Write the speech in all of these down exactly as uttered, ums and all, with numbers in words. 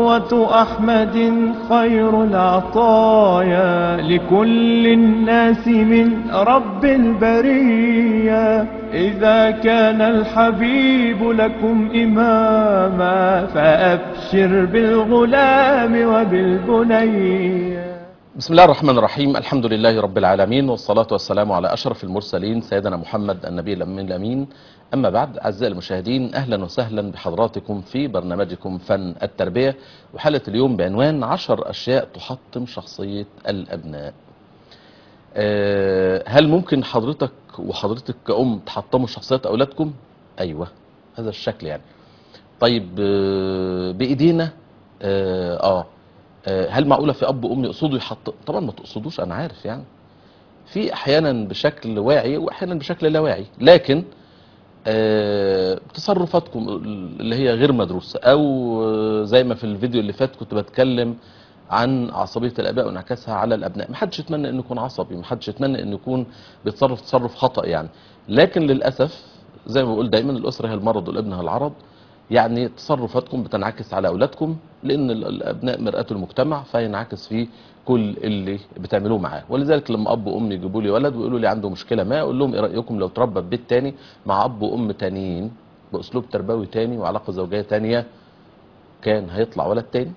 صفوة أحمد خير العطايا لكل الناس من رب البرية. إذا كان الحبيب لكم إماما فأبشر بالغلام وبالبنية. بسم الله الرحمن الرحيم. الحمد لله رب العالمين، والصلاة والسلام على أشرف المرسلين سيدنا محمد النبي الأمين. أما بعد، أعزائي المشاهدين، أهلا وسهلا بحضراتكم في برنامجكم فن التربية، وحلقة اليوم بعنوان عشر أشياء تحطم شخصية الأبناء. هل ممكن حضرتك وحضرتك كأم تحطموا شخصية أولادكم؟ أيوة، هذا الشكل يعني. طيب بإيدينا؟ آه هل معقولة في أب وأم يقصدوا يحط؟ طبعا ما تقصدوش، أنا عارف يعني. في أحيانا بشكل واعي وأحيانا بشكل لا واعي، لكن آه تصرفاتكم اللي هي غير مدروسة، أو زي ما في الفيديو اللي فات كنت بتكلم عن عصبية الآباء وانعكاسها على الأبناء. محدش يتمنى إنه يكون عصبي، محدش يتمنى إنه يكون بيتصرف تصرف خطأ يعني، لكن للأسف زي ما بقول دايما الأسرة هي المرض والابن هي العرض. يعني تصرفاتكم بتنعكس على أولادكم، لأن الأبناء مرآة المجتمع، فينعكس فيه كل اللي بتعملوه معاه. ولذلك لما أب وأم يجيبوا لي ولد ويقولوا لي عنده مشكلة ما، أقول لهم إيه رأيكم لو تربى في بيت تاني مع أب وأم تانيين بأسلوب تربوي تاني وعلاقة زوجية تانية، كان هيطلع ولد تاني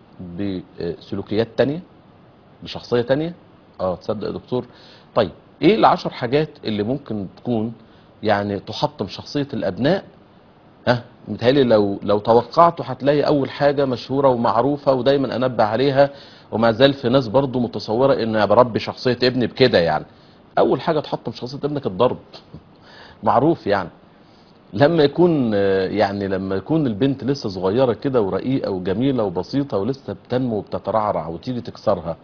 بسلوكيات تانية بشخصية تانية. اه تصدق يا دكتور؟ طيب ايه العشر حاجات اللي ممكن تكون يعني تحطم شخصية الأبناء؟ ها متهيألي لو لو توقعته هتلاقي اول حاجه مشهوره ومعروفه ودايما انبه عليها، وما زال في ناس برضو متصوره ان انا بربي شخصيه ابني بكده يعني. اول حاجه تحطم شخصيه ابنك الضرب. معروف يعني. لما يكون يعني لما يكون البنت لسه صغيره كده ورقيقه وجميله وبسيطه ولسه بتنمو وبتترعرع وتيجي تكسرها،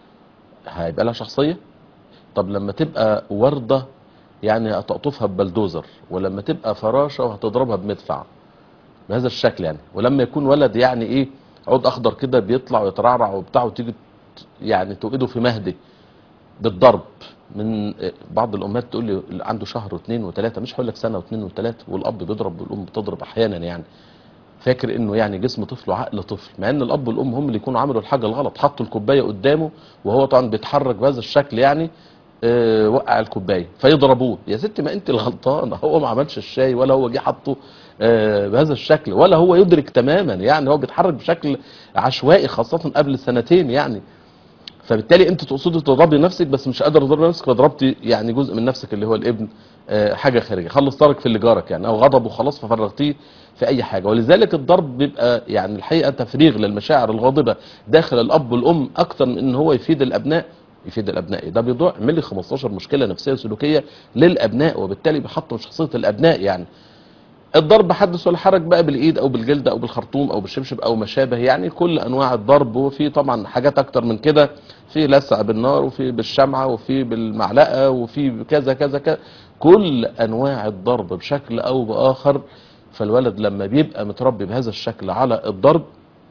هيبقى لها شخصيه؟ طب لما تبقى ورده يعني هتقطفها ببلدوزر، ولما تبقى فراشه وهتضربها بمدفع بهذا الشكل يعني. ولما يكون ولد يعني ايه عود اخضر كده بيطلع ويترعرع وبتاع، وتيجي يعني توقده في مهدي بالضرب. من بعض الامهات تقول لي عنده شهر واثنين وثلاثه، مش هقول لك سنه واثنين وثلاثه، والاب بيضرب والام بتضرب احيانا يعني، فاكر انه يعني جسم طفل وعقل طفل، مع ان الاب والام هم اللي يكونوا عملوا الحاجه الغلط، حطوا الكوبايه قدامه وهو طبعا بيتحرك بهذا الشكل يعني، اه وقع الكوبايه فيضربوه. يا ست ما انت الغلطانه، هو ما عملش الشاي ولا هو جه حطه اه بهذا الشكل، ولا هو يدرك تماما يعني، هو بيتحرك بشكل عشوائي خاصه قبل سنتين يعني. فبالتالي انت تقصدي تضربي نفسك بس مش قادره تضربي نفسك، فضربتي يعني جزء من نفسك اللي هو الابن اه حاجه خارجيه، خلص طارق في اللي جارك يعني، او غضبه خلاص ففرغتيه في اي حاجه. ولذلك الضرب بيبقى يعني الحقيقه تفريغ للمشاعر الغاضبه داخل الاب والام، اكتر من ان هو يفيد الابناء. يفيد الابناء ده بيضيع يعمل لي خمستاشر مشكله نفسيه سلوكيه للابناء، وبالتالي بيحطم شخصيه الابناء يعني. الضرب حدث ولا حرج بقى، بالايد او بالجلد او بالخرطوم او بالشبشب او ما شابه يعني، كل انواع الضرب. وفي طبعا حاجات اكتر من كده، في لسع بالنار وفي بالشمعه وفي بالمعلقه وفي كذا كذا كذا، كل انواع الضرب بشكل او باخر. فالولد لما بيبقى متربي بهذا الشكل على الضرب،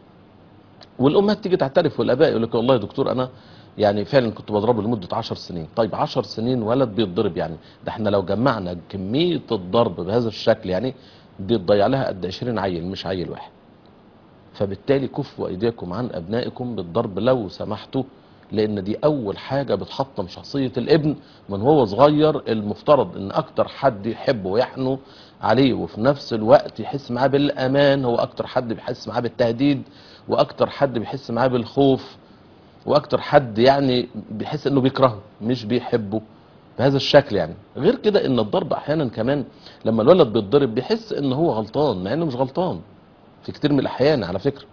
والامهات تيجي تعترف والاباء يقول لك والله يا دكتور انا يعني فعلا كنت بضربه لمده عشر سنين. طيب عشر سنين ولد بيتضرب يعني، ده احنا لو جمعنا كميه الضرب بهذا الشكل يعني دي تضيع لها قد عشرين عيل مش عيل واحد. فبالتالي كفوا ايديكم عن ابنائكم بالضرب لو سمحتوا، لان دي اول حاجه بتحطم شخصيه الابن من هو صغير. المفترض ان اكتر حد يحبه ويحنو عليه وفي نفس الوقت يحس معاه بالامان هو اكتر حد بيحس معاه بالتهديد، واكتر حد بيحس معاه بالخوف، واكتر حد يعني بيحس انه بيكرهه مش بيحبه بهذا الشكل يعني. غير كده ان الضرب احيانا كمان لما الولد بيتضرب بيحس ان هو غلطان مع انه مش غلطان في كتير من الاحيان على فكره،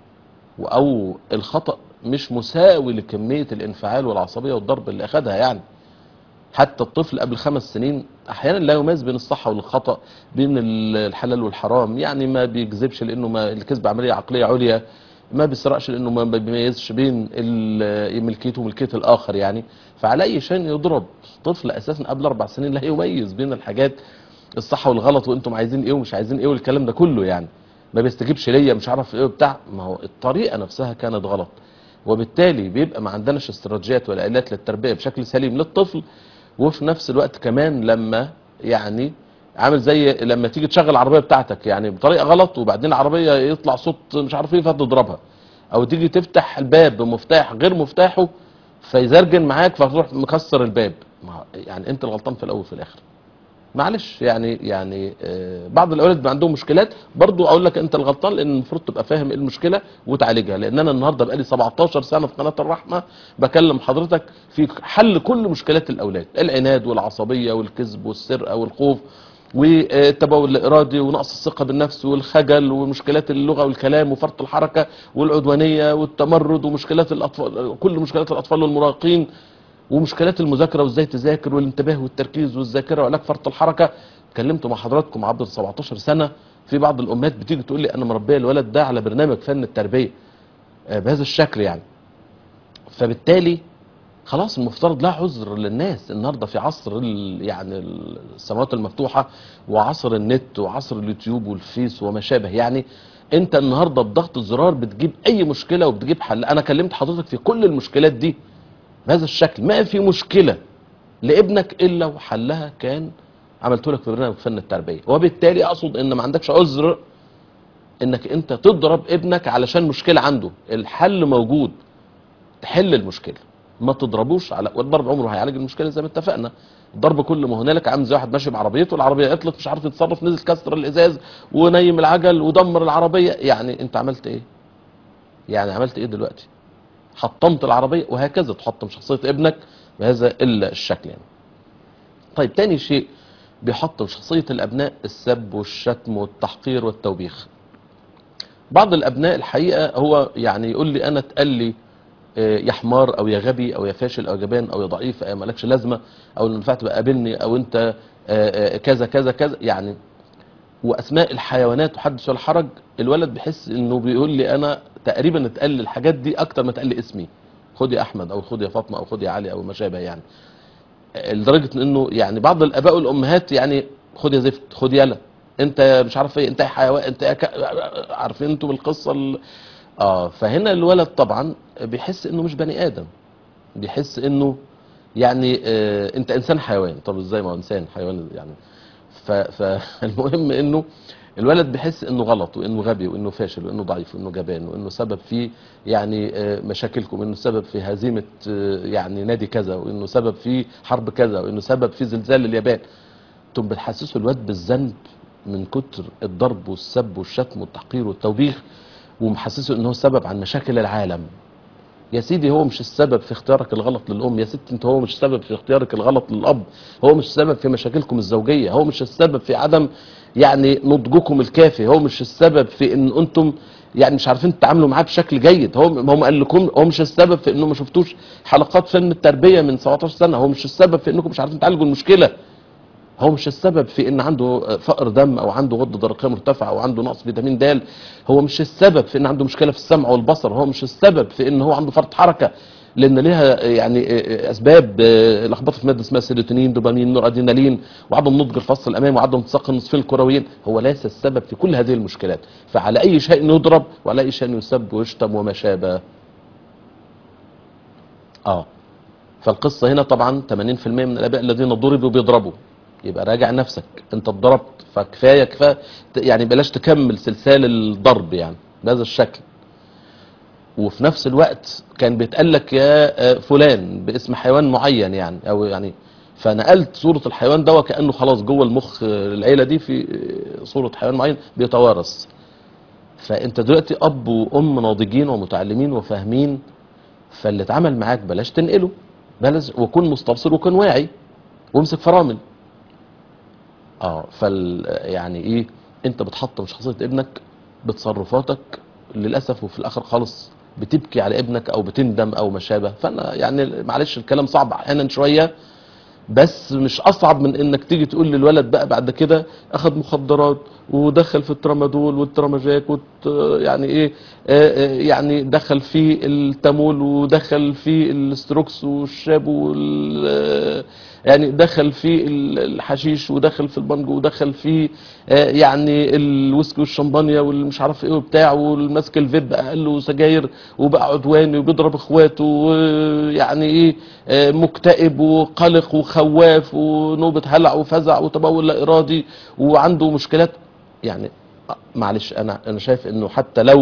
او الخطأ مش مساوي لكميه الانفعال والعصبيه والضرب اللي اخدها يعني. حتى الطفل قبل خمس سنين احيانا لا يميز بين الصح والخطأ، بين الحلال والحرام يعني، ما بيكذبش لانه ما الكذب عمليه عقليه عليا، ما بيسرقش لانه ما بيميزش بين ملكيته وملكيه الاخر يعني. فعلى اي شيء يضرب طفل اساسا قبل اربع سنين لا يميز بين الحاجات الصح والغلط، وانتم عايزين ايه ومش عايزين ايه والكلام ده كله يعني، ما بيستجيبش ليا مش عارف ايه وبتاع. ما هو الطريقه نفسها كانت غلط، وبالتالي بيبقى ما عندناش استراتيجيات ولا آلات للتربيه بشكل سليم للطفل. وفي نفس الوقت كمان لما يعني عامل زي لما تيجي تشغل العربيه بتاعتك يعني بطريقه غلط، وبعدين العربيه يطلع صوت مش عارف ايه فتضربها، او تيجي تفتح الباب بمفتاح غير مفتاحه فيزرجن معاك فتروح مكسر الباب. ما يعني انت الغلطان في الاول في الاخر. معلش يعني يعني آه، بعض الاولاد بيبقى عندهم مشكلات برضو اقول لك انت الغلطان، لان المفروض تبقى فاهم ايه المشكله وتعالجها. لان انا النهارده بقالي سبعتاشر سنه في قناه الرحمه بكلم حضرتك في حل كل مشكلات الاولاد، العناد والعصبيه والكذب والسرقه والخوف والتبول الارادي ونقص الثقه بالنفس والخجل ومشكلات اللغه والكلام وفرط الحركه والعدوانيه والتمرد ومشكلات الاطفال، كل مشكلات الاطفال والمراهقين، ومشكلات المذاكره وازاي تذاكر والانتباه والتركيز والذاكره وعلاج فرط الحركه. اتكلمت مع حضراتكم عبر سبعتاشر سنه. في بعض الامهات بتيجي تقول لي انا مربيه الولد ده على برنامج فن التربيه آه، بهذا الشكل يعني. فبالتالي خلاص المفترض لا عذر للناس النهارده في عصر ال- يعني السماوات المفتوحه وعصر النت وعصر اليوتيوب والفيس وما شابه يعني. انت النهارده بضغط الزرار بتجيب اي مشكله وبتجيب حل. انا كلمت حضرتك في كل المشكلات دي بهذا الشكل. ما في مشكله لابنك الا وحلها كان عملته لك في برنامج فن التربيه. وبالتالي اقصد ان ما عندكش عذر انك انت تضرب ابنك علشان مشكله عنده، الحل موجود، تحل المشكله. ما تضربوش على، والضرب عمره هيعالج المشكله زي ما اتفقنا. الضرب كل ما هنالك عامل زي واحد ماشي بعربيته العربيه عطلت مش عارف يتصرف، نزل كسر الازاز ونيم العجل ودمر العربيه. يعني انت عملت ايه؟ يعني عملت ايه دلوقتي؟ حطمت العربيه. وهكذا تحطم شخصيه ابنك بهذا الا الشكل يعني. طيب تاني شيء بيحطم شخصية الأبناء السب والشتم والتحقير والتوبيخ. بعض الأبناء الحقيقة هو يعني يقول لي أنا اتقال لي آه، يا حمار أو يا غبي أو يا فاشل أو جبان أو يا ضعيف أو مالكش لازمة أو اللي ينفع تبقى قابلني أو أنت آه، آه، كذا كذا كذا يعني. وأسماء الحيوانات وحدث ولا حرج. الولد بيحس إنه بيقول لي أنا تقريبا اتقال لي الحاجات دي أكتر ما اتقال لي اسمي. خد يا أحمد أو خد يا فاطمة أو خد يا علي أو ما شابه يعني. لدرجه انه يعني بعض الاباء والامهات يعني خد يا زفت خد يلا انت مش عارف ايه انت يا حيوان انت يا ك... عارفين انتوا بالقصه ال... اه فهنا الولد طبعا بيحس انه مش بني ادم، بيحس انه يعني آه انت انسان حيوان. طب ازاي ما هو انسان حيوان يعني. ف... فالمهم انه الولد بيحس انه غلط وانه غبي وانه فاشل وانه ضعيف وانه جبان وانه سبب في يعني آه، مشاكلكم، وانه سبب في هزيمه آه، يعني نادي كذا، وانه سبب في حرب كذا، وانه سبب في زلزال اليابان. انتم بتحسسوا الواد بالذنب من كتر الضرب والسب والشتم والتحقير والتوبيخ، ومحسسه انه سبب عن مشاكل العالم. يا سيدي هو مش السبب في اختيارك الغلط للام، يا ست انت هو مش السبب في اختيارك الغلط للاب، هو مش السبب في مشاكلكم الزوجيه، هو مش السبب في عدم يعني نضجكم الكافي، هو مش السبب في ان انتم يعني مش عارفين تتعاملوا معاه بشكل جيد، هو هو ما قال لكم، هو مش السبب في انه ما شفتوش حلقات فن التربيه من سبعتاشر سنه، هو مش السبب في انكم مش عارفين تعالجوا المشكله، هو مش السبب في ان عنده فقر دم او عنده غده درقيه مرتفعه او عنده نقص فيتامين د، هو مش السبب في ان عنده مشكله في السمع والبصر، هو مش السبب في ان هو عنده فرط حركه، لان ليها يعني اسباب لخبطه في ماده اسمها سيروتونين دوبامين نور ادرينالين وعدم نضج الفص الامامي وعدم التصاق النصفين الكرويين. هو ليس السبب في كل هذه المشكلات. فعلى اي شيء يضرب وعلى اي شيء يسب ويشتم وما شابه. اه فالقصه هنا طبعا ثمانين في المئة من الاباء الذين ضربوا بيضربوا. يبقى راجع نفسك، انت اتضربت فكفايه كفايه يعني بلاش تكمل سلسال الضرب يعني بهذا الشكل. وفي نفس الوقت كان بيتقال لك يا فلان باسم حيوان معين يعني او يعني، فنقلت صوره الحيوان ده وكانه خلاص جوه المخ العيله دي في صوره حيوان معين بيتوارث. فانت دلوقتي اب وام ناضجين ومتعلمين وفاهمين، فاللي اتعمل معاك بلاش تنقله، بلاش، وكن مستبصر وكن واعي وامسك فرامل. اه فال يعني ايه، انت بتحطم شخصيه ابنك بتصرفاتك للاسف، وفي الاخر خالص بتبكي على ابنك او بتندم او ما شابه. فانا يعني معلش الكلام صعب احيانا شويه، بس مش اصعب من انك تيجي تقول للولد بقى بعد كده اخذ مخدرات ودخل في الترامادول والتراماجاك وت يعني ايه آه آه يعني دخل في التامول ودخل في الستروكس والشاب وال يعني دخل في الحشيش ودخل في البنجو ودخل في آه يعني الويسكي والشمبانيا والمش عارف ايه وبتاع، والماسك الفيب قال له سجاير وبقى عدواني وبيضرب اخواته ويعني ايه آه مكتئب وقلق وخواف ونوبة هلع وفزع وتبول لا ارادي وعنده مشكلات. يعني معلش انا انا شايف انه حتى لو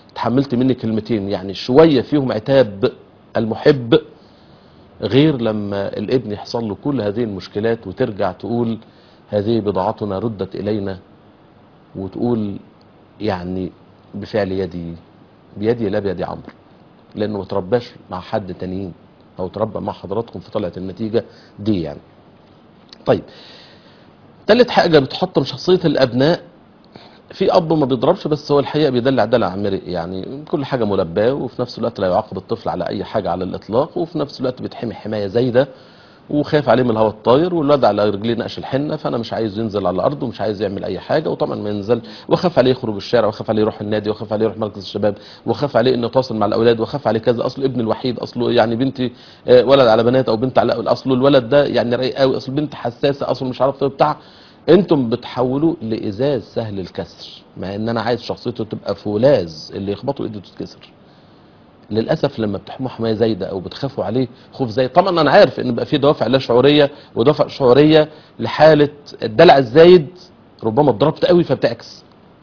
تحملت مني كلمتين يعني شويه فيهم عتاب المحب، غير لما الابن يحصل له كل هذه المشكلات وترجع تقول هذه بضاعتنا ردت الينا، وتقول يعني بفعل يدي بيدي لا بيدي عمرو، لانه ما ترباش مع حد تانيين او تربى مع حضراتكم فطلعت النتيجه دي يعني. طيب تالت حاجه بتحطم شخصيه الابناء، في اب ما بيضربش بس هو الحقيقه بيدلع دلع مرئ، يعني كل حاجه ملباه، وفي نفس الوقت لا يعاقب الطفل على اي حاجه على الاطلاق، وفي نفس الوقت بيتحمي حمايه زايده وخايف عليه من الهواء الطاير، والواد على رجليه نقش الحنه، فانا مش عايز ينزل على الارض ومش عايز يعمل اي حاجه، وطبعا ما ينزل، واخاف عليه يخرج الشارع، واخاف عليه يروح النادي، واخاف عليه يروح مركز الشباب، واخاف عليه انه يتواصل مع الاولاد، واخاف عليه كذا، اصله ابن الوحيد، اصله يعني بنتي آه، ولد على بنات او بنت على اصله الولد ده يعني رايق قوي، اصل بنت حساسه، اصله مش عارف ايه بتاع. انتم بتحولوه لازاز سهل الكسر، مع ان انا عايز شخصيته تبقى فولاذ اللي يخبطه ايده تتكسر. للاسف لما بتحموا حمايه زايده او بتخافوا عليه خوف زايد، طبعا انا عارف ان بقى في دوافع لا شعوريه ودوافع شعوريه لحاله الدلع الزايد، ربما اتضربت قوي فبتعكس،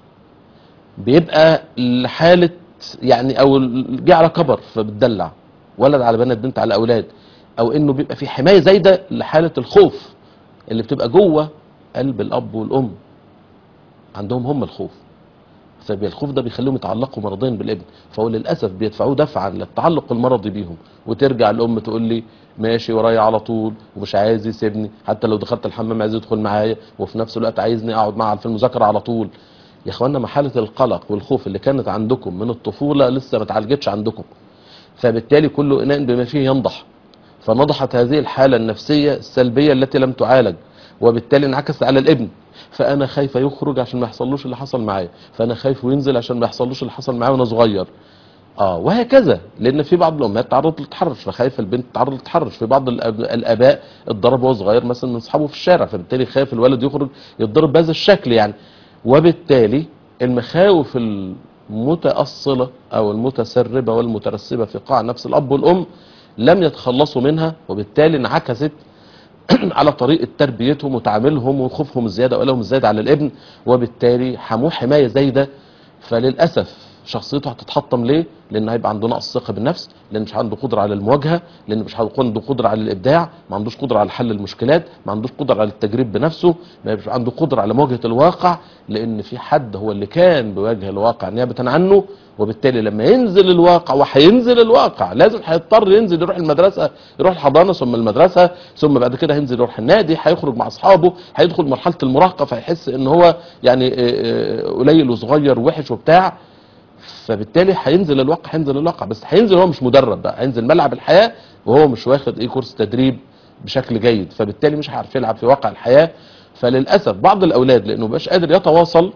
بيبقى لحاله يعني او جه على كبر فبتدلع، ولد على بنات بنت على اولاد، او انه بيبقى في حمايه زايده لحاله الخوف اللي بتبقى جوه قلب الاب والام عندهم هم الخوف، فالخوف ده بيخليهم يتعلقوا مرضيا بالابن، فهو للاسف بيدفعوه دفعا للتعلق المرضي بيهم، وترجع الام تقول لي ماشي ورايا على طول ومش عايز يسيبني، حتى لو دخلت الحمام عايز يدخل معايا، وفي نفس الوقت عايزني اقعد معاه في المذاكره على طول. يا اخوانا ما حاله القلق والخوف اللي كانت عندكم من الطفوله لسه ما اتعالجتش عندكم، فبالتالي كل اناء بما فيه ينضح، فنضحت هذه الحاله النفسيه السلبيه التي لم تعالج، وبالتالي انعكس على الابن، فانا خايفه يخرج عشان ما يحصلوش اللي حصل معايا، فانا خايف وينزل عشان ما يحصلوش اللي حصل معايا وانا صغير. اه وهكذا، لان في بعض الامهات تعرضت للتحرش فخايفه البنت تعرض للتحرش، في بعض الأب... الاباء اتضرب وهو صغير مثلا من اصحابه في الشارع، فبالتالي خايف الولد يخرج يتضرب بهذا الشكل يعني. وبالتالي المخاوف المتأصلة او المتسربه والمترسبه في قاع نفس الاب والام لم يتخلصوا منها، وبالتالي انعكست على طريقه تربيتهم وتعاملهم وخوفهم الزياده وقلقهم الزياده على الابن، وبالتالي حموه حمايه زايده، فللاسف شخصيته هتتحطم. ليه؟ لان هيبقى عنده نقص ثقه بالنفس، لان مش عنده قدره على المواجهه، لان مش عنده قدره على الابداع، ما عندوش قدره على حل المشكلات، ما عندوش قدره على التجريب بنفسه، ما مش عنده قدره على مواجهه الواقع، لان في حد هو اللي كان بيواجه الواقع نيابه عنه، وبالتالي لما ينزل الواقع وهينزل الواقع لازم هيضطر ينزل يروح المدرسه، يروح الحضانه ثم المدرسه ثم بعد كده هينزل يروح النادي، هيخرج مع اصحابه، هيدخل مرحله المراهقه فيحس ان هو يعني قليل وصغير ووحش وبتاع، فبالتالي هينزل الواقع هينزل الواقع بس هينزل هو مش مدرب بقى، هينزل ملعب الحياه وهو مش واخد ايه كورس تدريب بشكل جيد، فبالتالي مش هيعرف يلعب في واقع الحياه. فللاسف بعض الاولاد لانه مبقاش قادر يتواصل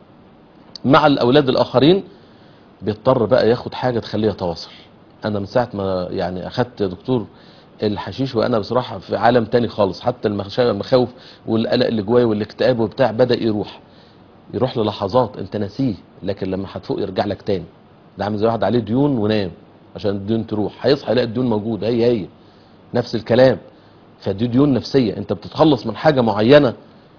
مع الاولاد الاخرين بيضطر بقى ياخد حاجه تخليه يتواصل. انا من ساعه ما يعني اخدت دكتور الحشيش وانا بصراحه في عالم تاني خالص، حتى المخاوف والقلق اللي جوايا والاكتئاب وبتاع بدا يروح يروح للحظات انت ناسيه، لكن لما هتفوق يرجع لك تاني. ده عامل زي واحد عليه ديون ونام عشان الديون تروح، هيصحى يلاقي الديون موجوده هي هي نفس الكلام. فدي ديون نفسيه، انت بتتخلص من حاجه معينه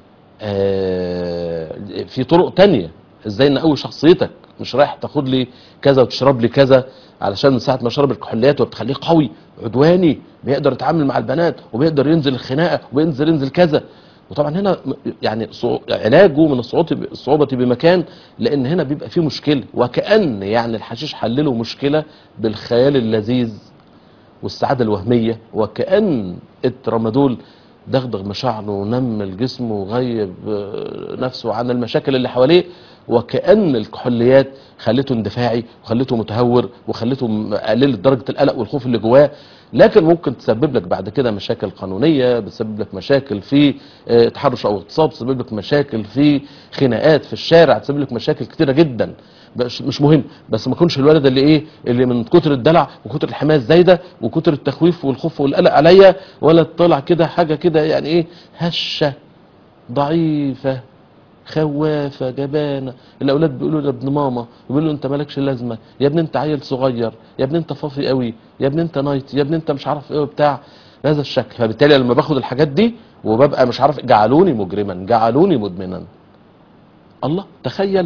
آه في طرق تانية ازاي نقوي شخصيتك، مش رايح تاخد لي كذا وتشرب لي كذا علشان من ساعه ما شرب الكحوليات وبتخليه قوي عدواني بيقدر يتعامل مع البنات وبيقدر ينزل الخناقه وبينزل ينزل كذا. وطبعا هنا يعني علاجه من الصعوبه بمكان، لان هنا بيبقى فيه مشكله، وكأن يعني الحشيش حلله مشكله بالخيال اللذيذ والسعاده الوهميه، وكأن الترامادول دغدغ مشاعره ونمل جسمه وغيب نفسه عن المشاكل اللي حواليه، وكأن الكحوليات خلته اندفاعي وخلته متهور وخلته قللت درجه القلق والخوف اللي جواه. لكن ممكن تسبب لك بعد كده مشاكل قانونيه، بتسبب لك مشاكل في تحرش او اغتصاب، تسبب لك مشاكل في خناقات في الشارع، تسبب لك مشاكل كتيره جدا مش مهم، بس ما يكونش الولد اللي ايه اللي من كتر الدلع وكتر الحمايه الزايده وكتر التخويف والخوف والقلق عليا ولد طلع كده حاجه كده يعني ايه هشه ضعيفه خوافه جبانه. الاولاد بيقولوا لابن ماما بيقولوا له انت مالكش لازمه يا ابني، انت عيل صغير يا ابني، انت فافي قوي يا ابني، انت نايت يا ابني، انت مش عارف ايه وبتاع بهذا الشكل. فبالتالي لما باخد الحاجات دي وببقى مش عارف جعلوني مجرما جعلوني مدمنا. الله تخيل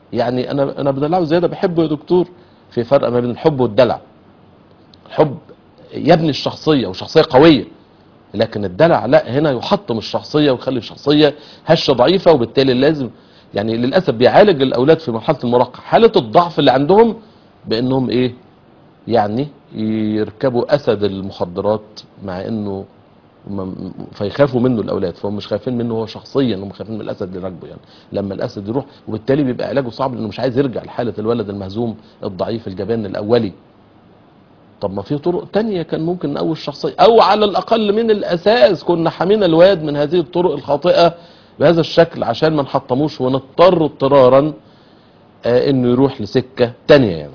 يعني انا انا بدلعه زياده بحبه يا دكتور. في فرق ما بين الحب والدلع. الحب يبني الشخصيه وشخصيه قويه، لكن الدلع لا، هنا يحطم الشخصيه ويخلي الشخصيه هشه ضعيفه، وبالتالي لازم يعني للاسف بيعالج الاولاد في مرحله المراهقه حاله الضعف اللي عندهم بانهم ايه، يعني يركبوا اسد المخدرات، مع انه م- فيخافوا منه الاولاد، فهم مش خايفين منه هو شخصيا، هم خايفين من الاسد اللي راكبه يعني لما الاسد يروح، وبالتالي بيبقى علاجه صعب لانه مش عايز يرجع لحاله الولد المهزوم الضعيف الجبان الاولي. طب ما في طرق تانية كان ممكن نقوي الشخصيه، او على الاقل من الاساس كنا حامينا الواد من هذه الطرق الخاطئه بهذا الشكل عشان ما نحطموش ونضطر اضطرارا آه انه يروح لسكه تانية يعني.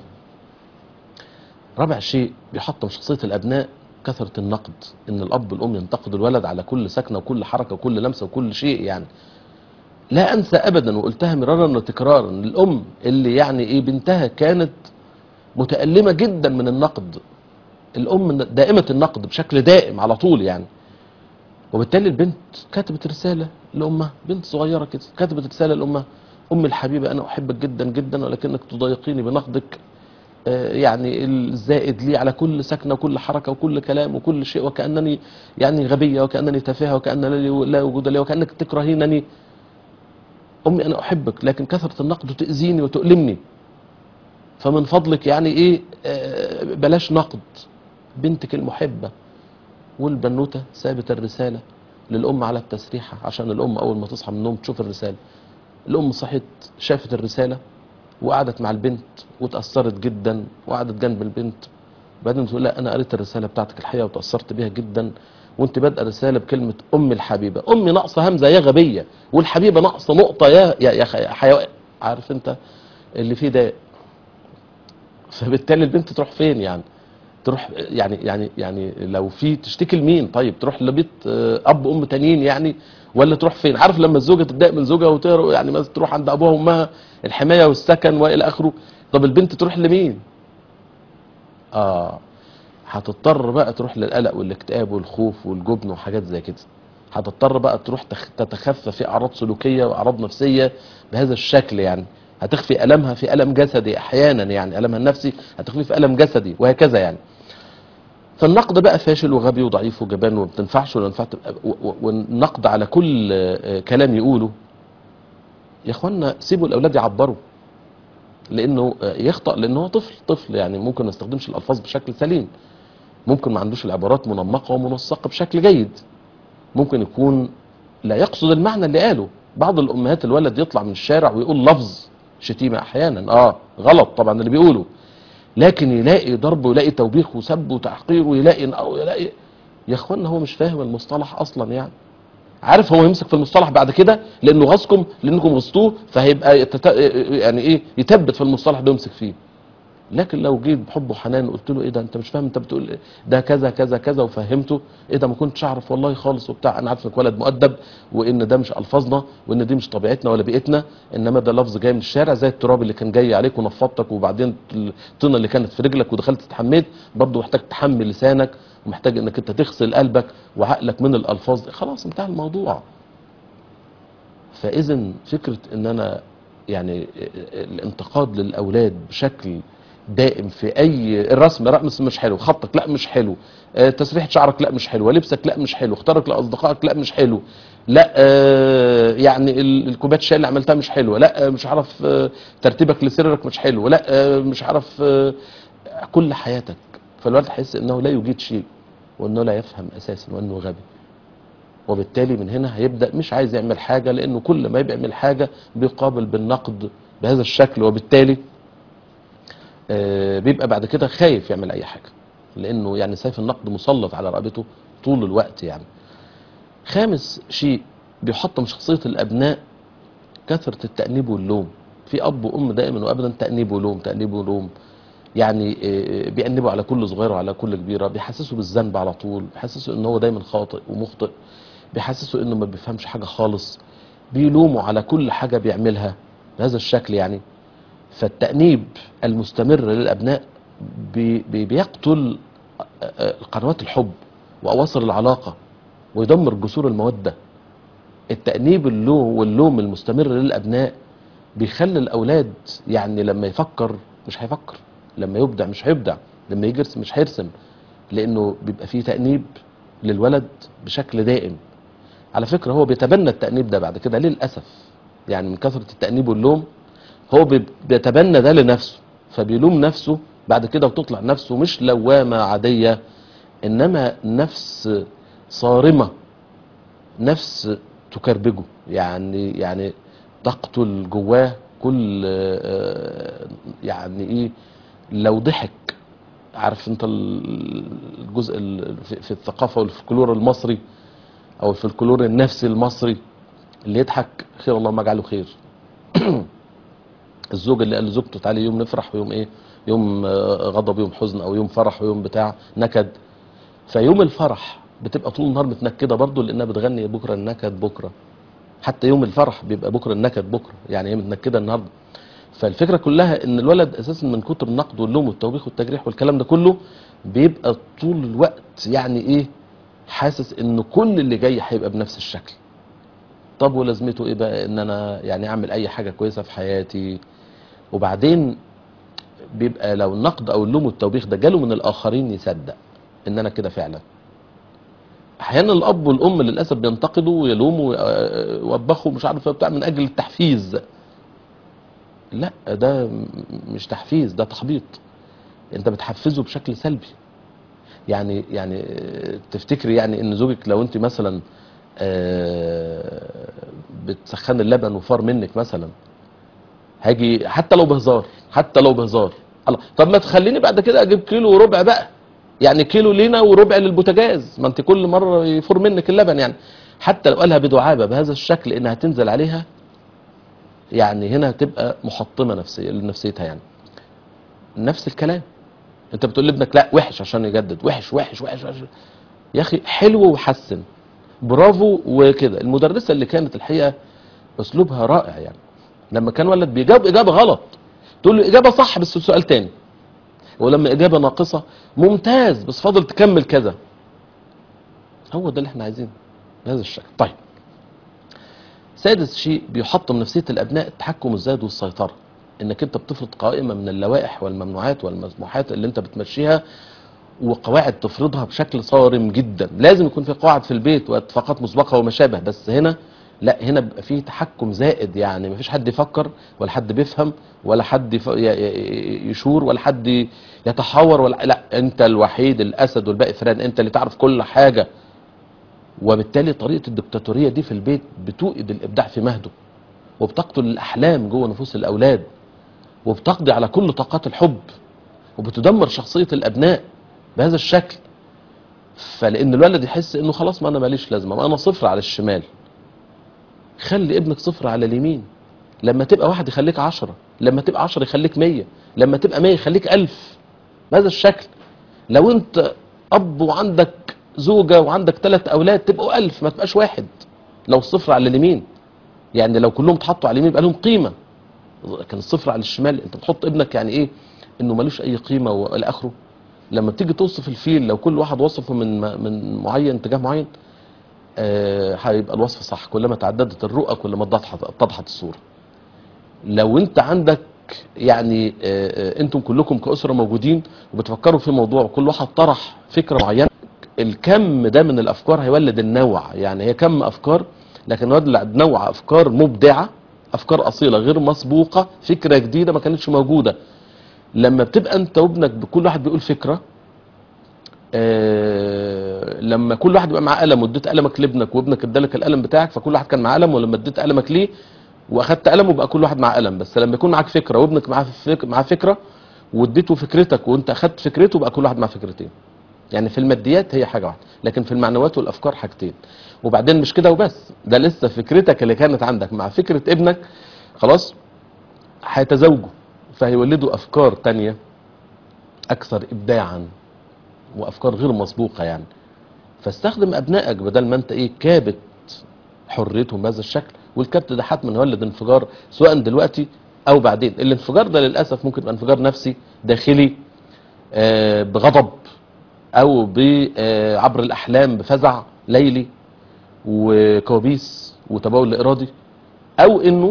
رابع شيء بيحطم شخصية الأبناء كثرة النقد، إن الأب والأم ينتقدوا الولد على كل سكنة وكل حركة وكل لمسة وكل شيء يعني. لا أنسى أبدا وقلتها مرارا وتكرارا، الأم اللي يعني إيه بنتها كانت متألمة جدا من النقد، الأم دائمة النقد بشكل دائم على طول يعني، وبالتالي البنت كتبت رسالة لأمها، بنت صغيرة كده كتبت رسالة لأمها: أمي الحبيبة أنا أحبك جدا جدا ولكنك تضايقيني بنقدك يعني الزائد لي على كل سكنة وكل حركة وكل كلام وكل شيء، وكأنني يعني غبية وكأنني تافهة وكأن لا وجود لي وكأنك تكرهينني. أمي أنا أحبك لكن كثرة النقد تؤذيني وتؤلمني، فمن فضلك يعني إيه آه، بلاش نقد. بنتك المحبة. والبنوتة سابت الرسالة للأم على التسريحة عشان الأم أول ما تصحى من النوم تشوف الرسالة. الأم صحت شافت الرسالة وقعدت مع البنت وتأثرت جدا وقعدت جنب البنت، بعدين تقول لا انا قريت الرساله بتاعتك الحقيقه وتاثرت بيها جدا، وانت بادئه الرساله بكلمه امي الحبيبه، امي ناقصه همزه يا غبيه، والحبيبه ناقصه نقطه يا يا يا حيوان، عارف انت اللي فيه ده. فبالتالي البنت تروح فين يعني؟ تروح يعني يعني يعني لو في تشتكي لمين؟ طيب تروح لبيت آه، اب ام تانيين يعني، ولا تروح فين؟ عارف لما الزوجه تتضايق من زوجها وتهرب يعني مثلا تروح عند ابوها وامها الحمايه والسكن والى اخره، طب البنت تروح لمين؟ اه هتضطر بقى تروح للقلق والاكتئاب والخوف والجبن وحاجات زي كده. هتضطر بقى تروح تخ- تتخفى في اعراض سلوكيه واعراض نفسيه بهذا الشكل يعني، هتخفي المها في الم جسدي احيانا يعني، المها النفسي هتخفيه في الم جسدي وهكذا يعني. فالنقد بقى فاشل وغبي وضعيف وجبان وما بتنفعش ولا ينفع تبقى- و- و- والنقد على كل آه، كلام يقوله. يا اخوانا سيبوا الاولاد يعبروا، لانه آه، يخطأ لانه هو طفل طفل يعني ممكن ما يستخدمش الالفاظ بشكل سليم، ممكن ما عندوش العبارات منمقة ومنسقة بشكل جيد، ممكن يكون لا يقصد المعنى اللي قاله. بعض الأمهات الولد يطلع من الشارع ويقول لفظ شتيمة أحيانا، آه غلط طبعا اللي بيقوله، لكن يلاقي ضرب ويلاقي توبيخ وسب وتحقير ويلاقي أو يلاقي. يا اخوانا هو مش فاهم المصطلح أصلا يعني، عارف هو يمسك في المصطلح بعد كده لأنه غصكم لأنكم غصتوه، فهيبقى يتت... يعني إيه يثبت في المصطلح ده يمسك فيه. لكن لو جيت بحب وحنان قلت له ايه ده انت مش فاهم انت بتقول إيه؟ ده كذا كذا كذا وفهمته، ايه ده ما كنتش اعرف والله خالص وبتاع، انا عارف انك ولد مؤدب وان ده مش الفاظنا وان دي مش طبيعتنا ولا بيئتنا، انما ده لفظ جاي من الشارع زي التراب اللي كان جاي عليك ونفضتك وبعدين الطينه اللي كانت في رجلك ودخلت اتحميت، برضه محتاج تحمي لسانك ومحتاج انك انت تغسل قلبك وعقلك من الالفاظ دي. خلاص انتهى الموضوع. فاذا فكره ان انا يعني الانتقاد للاولاد بشكل دائم في اي الرسم رقص مش حلو، خطك لا مش حلو، آه، تسريحه شعرك لا مش حلوه، لبسك لا مش حلو، اختارك لاصدقائك لا مش حلو، لا آه، يعني ال- الكوبايات الشاي اللي عملتها مش حلوه، لا آه، مش عارف آه، ترتيبك لسريرك مش حلو، لا آه، مش عارف آه، كل حياتك. فالولد هيحس انه لا يجيد شيء وانه لا يفهم اساسا وانه غبي، وبالتالي من هنا هيبدأ مش عايز يعمل حاجة، لأنه كل ما يبقى يعمل حاجة بيقابل بالنقد بهذا الشكل، وبالتالي آه، بيبقى بعد كده خايف يعمل أي حاجة، لأنه يعني سيف النقد مسلط على رقبته طول الوقت يعني. خامس شيء بيحطم شخصية الأبناء كثرة التأنيب واللوم. في أب وأم دائما وأبدا تأنيب ولوم تأنيب ولوم، يعني آه، بيأنبوا على كل صغير وعلى كل كبيرة، بيحسسوا بالذنب على طول، بيحسسوا ان هو دايما خاطئ ومخطئ، بيحسسوا انه ما بيفهمش حاجة خالص، بيلوموا على كل حاجة بيعملها بهذا الشكل يعني. فالتأنيب المستمر للأبناء بي بي بيقتل آه، آه، قنوات الحب وأواصر العلاقة ويدمر جسور المودة. التأنيب اللوم واللوم المستمر للأبناء بيخلي الاولاد يعني لما يفكر مش هيفكر، لما يبدع مش هيبدع، لما يجي يرسم مش هيرسم، لانه بيبقى فيه تأنيب للولد بشكل دائم. على فكرة هو بيتبنى التأنيب ده بعد كده للأسف، يعني من كثرة التأنيب واللوم هو بي- بيتبنى ده لنفسه، فبيلوم نفسه بعد كده، وتطلع نفسه مش لوامة عادية، انما نفس صارمة، نفس تكربجه، يعني يعني تقتل جواه كل آه، يعني ايه، لو ضحك. عارف انت ال- الجزء ال- في في الثقافة والفلكلور المصري او الفلكلور النفسي المصري، اللي يضحك خير اللهم اجعله خير. الزوج اللي قال لزوجته تعالي يوم نفرح ويوم ايه، يوم آه، غضب ويوم حزن، او يوم فرح ويوم بتاع نكد. فيوم الفرح بتبقى طول النهار متنكده برضه، لانها بتغني بكره النكد بكره. حتى يوم الفرح بيبقى بكره النكد بكره، يعني هي متنكده النهارده. فالفكره كلها ان الولد اساسا من كتر النقد واللوم والتوبيخ والتجريح والكلام ده كله بيبقى طول الوقت يعني ايه، حاسس ان كل اللي جاي هيبقى بنفس الشكل. طب ولازمته ايه بقى ان انا يعني اعمل اي حاجه كويسه في حياتي؟ وبعدين بيبقى لو النقد او اللوم والتوبيخ ده جاله من الاخرين يصدق ان انا كده فعلا. احيانا الاب والام للاسف بينتقدوا ويلوموا ويوبخوا مش عارف إيه بتاع من اجل التحفيز. لا، ده م- مش تحفيز، ده تحبيط. انت بتحفزه بشكل سلبي. يعني يعني آه، تفتكري يعني ان زوجك لو انت مثلا آه، بتسخن اللبن وفار منك مثلا، هاجي حتى لو بهزار، حتى لو بهزار، الله طب ما تخليني بعد كده اجيب كيلو وربع بقى، يعني كيلو لينا وربع للبوتاجاز، ما انت كل مره يفور منك اللبن يعني. حتى لو قالها بدعابه بهذا الشكل انها تنزل عليها، يعني هنا هتبقى محطمه نفسيه لنفسيتها يعني. نفس الكلام، انت بتقول لابنك لا وحش عشان يجدد، وحش وحش وحش, وحش. يا اخي حلو وحسن، برافو وكده. المدرسه اللي كانت الحقيقه اسلوبها رائع يعني، لما كان ولد بيجاوب اجابه غلط تقول له اجابه صح بس سؤال تاني، ولما اجابه ناقصه ممتاز بس فاضل تكمل كذا. هو ده اللي احنا عايزينه بهذا الشكل. طيب، سادس شيء بيحطم نفسيه الابناء التحكم الزايد والسيطره، انك انت بتفرض قائمه من اللوائح والممنوعات والمسموحات اللي انت بتمشيها، وقواعد تفرضها بشكل صارم جدا. لازم يكون في قواعد في البيت واتفاقات مسبقه وما شابه، بس هنا لا، هنا بيبقى فيه تحكم زائد، يعني مفيش حد يفكر ولا حد بيفهم ولا حد يف- ي- ي- يشور ولا حد يتحاور، ولا لا، انت الوحيد الاسد والباقي فران، انت اللي تعرف كل حاجه. وبالتالي طريقه الدكتاتوريه دي في البيت بتوئد الابداع في مهده، وبتقتل الاحلام جوه نفوس الاولاد، وبتقضي على كل طاقات الحب، وبتدمر شخصيه الابناء بهذا الشكل. فلان الولد يحس انه خلاص ما انا ماليش لازمه، ما انا صفر على الشمال. خلي ابنك صفر على اليمين، لما تبقى واحد يخليك عشرة، لما تبقى عشرة يخليك مية، لما تبقى مية يخليك ألف، بهذا الشكل. لو انت اب وعندك زوجة وعندك ثلاث اولاد تبقوا ألف، ما تبقاش واحد. لو الصفر على اليمين، يعني لو كلهم اتحطوا على اليمين يبقى لهم قيمة، لكن الصفر على الشمال انت بتحط ابنك يعني ايه، انه ملوش اي قيمة والى اخره. لما تيجي توصف الفيل، لو كل واحد وصفه من من معين اتجاه معين، آه، هيبقى الوصف صح. كلما تعددت الرؤى كلما اتضحت اتضحت الصورة. لو انت عندك يعني آه، آه، انتم كلكم كأسرة موجودين وبتفكروا في موضوع وكل واحد طرح فكرة معينة، الكم ده من الافكار هيولد النوع، يعني هي كم افكار لكن يولد نوع افكار مبدعة، افكار اصيلة غير مسبوقة، فكرة جديدة ما كانتش موجودة. لما بتبقى انت وابنك كل واحد بيقول فكرة، آه، لما كل واحد يبقى معاه قلم واديت قلمك لابنك وابنك ادالك القلم بتاعك، فكل واحد كان معاه قلم، ولما اديت قلمك ليه واخدت قلم وبقى كل واحد معاه قلم. بس لما يكون معاك فكره وابنك معاه فك... معاه فكره واديته فكرتك وانت اخدت فكرته، بقى كل واحد معاه فكرتين. يعني في الماديات هي حاجه واحده، لكن في المعنويات والافكار حاجتين. وبعدين مش كده وبس، ده لسه فكرتك اللي كانت عندك مع فكره ابنك خلاص هيتزاوجوا، فهيولدوا افكار تانية اكثر ابداعا وافكار غير مسبوقه يعني. فاستخدم ابنائك بدل ما انت ايه كابت حريتهم بهذا الشكل. والكبت ده حتما يولد انفجار سواء دلوقتي او بعدين. الانفجار ده للاسف ممكن يبقى انفجار نفسي داخلي آه، بغضب، او ب- آه، عبر الاحلام بفزع ليلي وكوابيس وتبول لا ارادي، او انه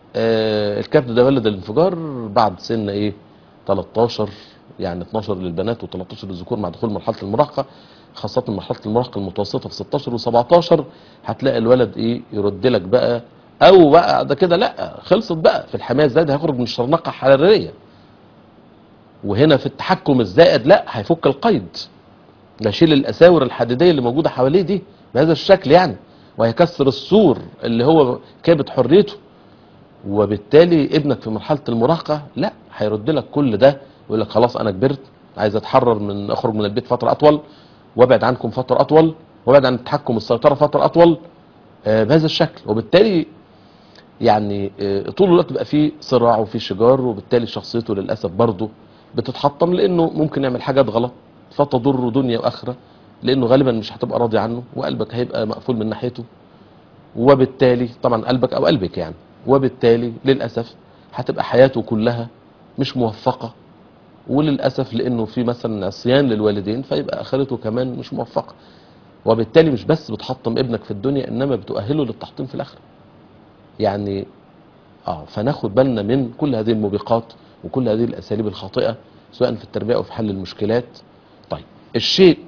آه الكبد ده ولد الانفجار بعد سن ايه تلتاشر، يعني اتناشر للبنات و13 للذكور مع دخول مرحله المراهقه، خاصه مرحله المراهقه المتوسطه في ستاشر و17 هتلاقي الولد ايه يرد لك بقى، او بقى ده كده لا خلصت بقى في الحمايه الزايده، هيخرج من الشرنقه الحراريه. وهنا في التحكم الزائد لا هيفك القيد، يشيل الاساور الحديديه اللي موجوده حواليه دي بهذا الشكل يعني، وهيكسر السور اللي هو كابت حريته. وبالتالي ابنك في مرحله المراهقه لا هيرد لك كل ده، ويقول لك خلاص انا كبرت، عايز اتحرر من اخرج من البيت فتره اطول، وابعد عنكم فتره اطول، وابعد عن التحكم والسيطره فتره اطول آه بهذا الشكل. وبالتالي يعني آه طول الوقت بقى فيه صراع وفيه شجار، وبالتالي شخصيته للاسف برضه بتتحطم، لانه ممكن يعمل حاجات غلط فتضر دنيا واخره، لانه غالبا مش هتبقى راضي عنه، وقلبك هيبقى مقفول من ناحيته، وبالتالي طبعا قلبك او قلبك يعني، وبالتالي للاسف هتبقى حياته كلها مش موفقه، وللاسف لانه في مثلا عصيان للوالدين فيبقى اخرته كمان مش موفقه. وبالتالي مش بس بتحطم ابنك في الدنيا، انما بتؤهله للتحطيم في الاخره. يعني اه فناخد بالنا من كل هذه الموبقات وكل هذه الاساليب الخاطئه، سواء في التربيه او في حل المشكلات. طيب الشيء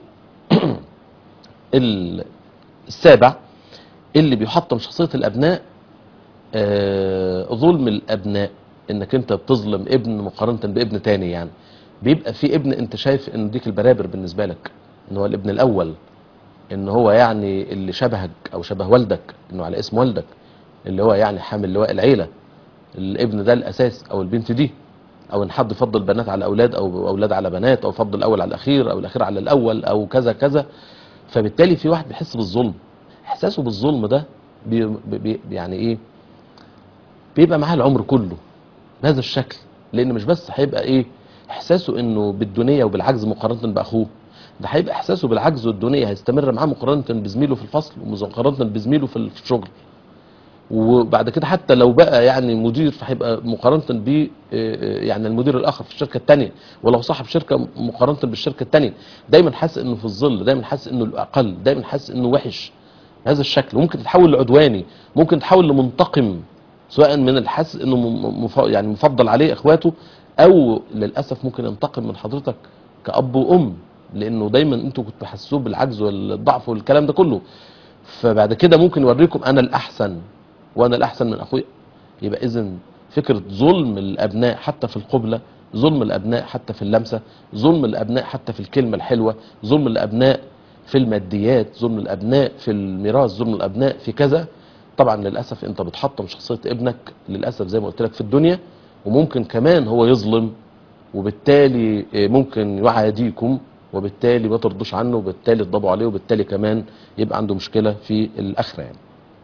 السابع اللي بيحطم شخصيه الابناء آه ظلم الابناء، انك انت بتظلم ابن مقارنه بابن تاني. يعني بيبقى في ابن انت شايف ان ديك البرابر بالنسبه لك، ان هو الابن الاول، ان هو يعني اللي شبهك او شبه والدك، انه على اسم والدك، اللي هو يعني حامل لواء العيله، الابن ده الاساس، او البنت دي، او ان حد يفضل بنات على اولاد او اولاد على بنات، او يفضل الاول على الاخير او الاخير على الاول او كذا كذا. فبالتالي في واحد بيحس بالظلم، احساسه بالظلم ده بي بي يعني ايه بيبقى معاه العمر كله بهذا الشكل، لان مش بس هيبقى ايه احساسه انه بالدنيا وبالعجز مقارنه باخوه، ده هيبقى احساسه بالعجز والدنيا هيستمر معاه مقارنه بزميله في الفصل ومقارنه بزميله في الشغل. وبعد كده حتى لو بقى يعني مدير فهيبقى مقارنه ب يعني المدير الاخر في الشركه الثانيه، ولو صاحب شركه مقارنه بالشركه الثانيه، دايما حاسس انه في الظل، دايما حاسس انه الاقل، دايما حاسس انه وحش هذا الشكل. وممكن تتحول لعدواني، ممكن تتحول لمنتقم، سواء من الحس انه مف... يعني مفضل عليه اخواته، او للاسف ممكن ينتقم من حضرتك كأب وام، لانه دايما انتوا كنتوا بتحسوه بالعجز والضعف والكلام ده كله. فبعد كده ممكن يوريكم انا الاحسن وانا الاحسن من اخويا. يبقى اذا فكره ظلم الابناء حتى في القبله، ظلم الابناء حتى في اللمسه، ظلم الابناء حتى في الكلمه الحلوه، ظلم الابناء في الماديات، ظلم الابناء في الميراث، ظلم الابناء في كذا. طبعا للاسف انت بتحطم شخصيه ابنك للاسف زي ما قلت لك في الدنيا، وممكن كمان هو يظلم، وبالتالي ممكن يعاديكم، وبالتالي ما ترضوش عنه، وبالتالي تضبوا عليه، وبالتالي كمان يبقى عنده مشكله في الاخره يعني.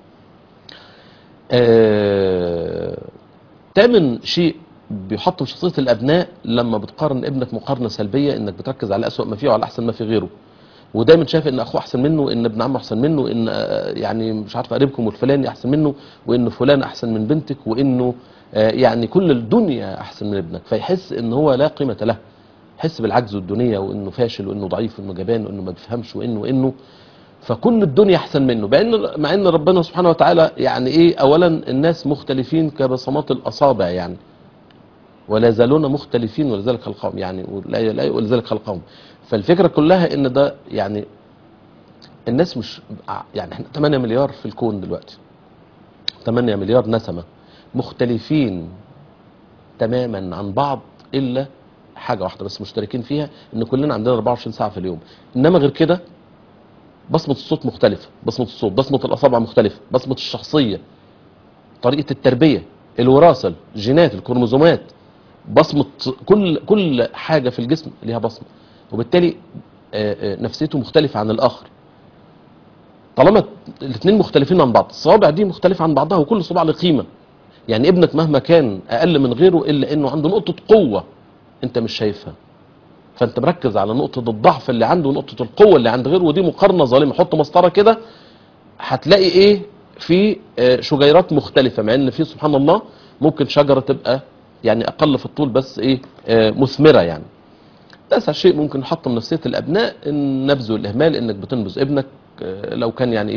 آه تامن شيء بيحطم شخصيه الابناء لما بتقارن ابنك مقارنه سلبيه، انك بتركز على اسوأ ما فيه وعلى احسن ما في غيره، ودايما شايف ان اخوه احسن منه، ان ابن عمه احسن منه، ان يعني مش عارف قريبكم الفلاني احسن منه، وان فلان احسن من بنتك، وانه يعني كل الدنيا احسن من ابنك، فيحس ان هو لا قيمه له، يحس بالعجز والدنيا، وانه فاشل، وانه ضعيف، وانه جبان، وانه ما بيفهمش، وانه وانه فكل الدنيا احسن منه. بان مع ان ربنا سبحانه وتعالى يعني ايه، اولا الناس مختلفين كبصمات الاصابع يعني، ولا يزالون مختلفين ولذلك خلقهم يعني، ولذلك خلقهم. فالفكره كلها ان ده يعني الناس مش يعني احنا تمانية مليار في الكون دلوقتي، تمانية مليار نسمه مختلفين تماما عن بعض، الا حاجه واحده بس مشتركين فيها، ان كلنا عندنا اربعة وعشرين ساعه في اليوم. انما غير كده بصمه الصوت مختلفه، بصمه الصوت، بصمه الاصابع مختلفه، بصمه الشخصيه، طريقه التربيه، الوراثه، الجينات، الكروموزومات، بصمه كل كل حاجه في الجسم ليها بصمه، وبالتالي نفسيته مختلفه عن الاخر. طالما الاثنين مختلفين عن بعض، الصوابع دي مختلفه عن بعضها، وكل صباع له قيمه. يعني ابنك مهما كان اقل من غيره، الا انه عنده نقطه قوه انت مش شايفها، فانت مركز على نقطه الضعف اللي عنده ونقطه القوه اللي عند غيره، ودي مقارنه ظالمه. حط مسطره كده هتلاقي ايه في شجيرات مختلفه، مع ان في سبحان الله ممكن شجره تبقى يعني اقل في الطول بس ايه مثمره يعني. ده اسهل شيء ممكن يحطم نفسيه الابناء، النبذ والاهمال، انك بتنبذ ابنك لو كان يعني ايه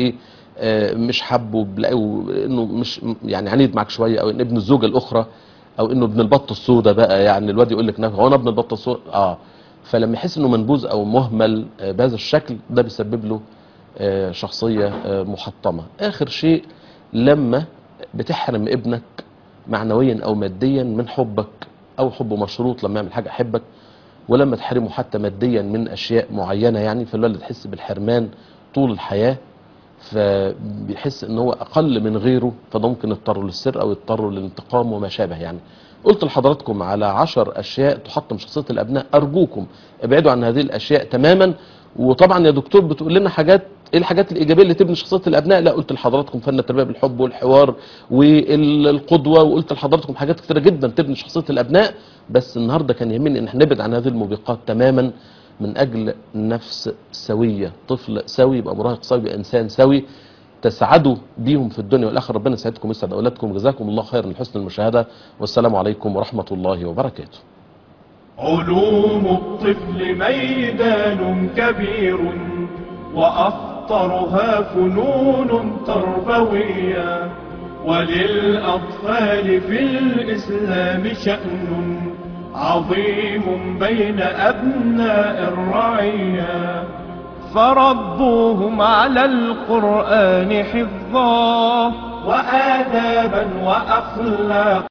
آه، مش حابه، بلاقيه انه مش يعني عنيد معاك شويه، او ان ابن الزوجه الاخرى، او انه ابن البطه السوداء بقى، يعني الواد يقول لك هو انا ابن البطه السوداء اه. فلما يحس انه منبوذ او مهمل آه، بهذا الشكل، ده بيسبب له آه، شخصيه آه، محطمه. اخر شيء، لما بتحرم ابنك معنويا او ماديا من حبك، او حبه مشروط لما يعمل حاجه احبك، ولما تحرمه حتى ماديا من اشياء معينه، يعني فالولد تحس بالحرمان طول الحياه، فبيحس ان هو اقل من غيره، فده ممكن يضطر للسرقه او يضطر للانتقام وما شابه يعني. قلت لحضراتكم على عشر اشياء تحطم شخصيه الابناء، ارجوكم ابعدوا عن هذه الاشياء تماما. وطبعا يا دكتور بتقول لنا حاجات، ايه الحاجات الايجابيه اللي تبني شخصيه الابناء؟ لا، قلت لحضراتكم فن التربيه بالحب والحوار والقدوه، وقلت لحضراتكم حاجات كتيره جدا تبني شخصيه الابناء. بس النهارده كان يهمني ان احنا نبعد عن هذه الموبقات تماما، من اجل نفس سويه، طفل سوي يبقى مراهق سوي، يبقى انسان سوي، تسعدوا بيهم في الدنيا والاخره. ربنا يسعدكم ويسعد اولادكم، جزاكم الله خيرا لحسن المشاهده، والسلام عليكم ورحمه الله وبركاته. علوم الطفل ميدان كبير، وأخطرها فنون تربوية، وللأطفال في الإسلام شأن عظيم بين أبناء الرعية، فربوهم على القرآن حفظا وآدابا وأخلاقا.